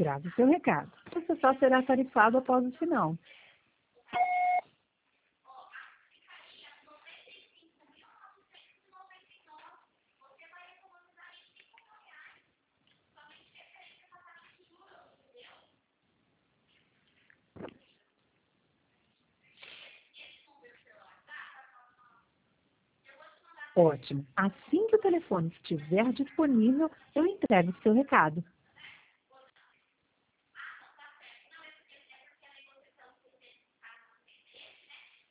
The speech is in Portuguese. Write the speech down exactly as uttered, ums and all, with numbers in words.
Grave seu recado. Você só será tarifado após o sinal. Ótimo. Assim que o telefone estiver disponível, eu entrego o seu recado.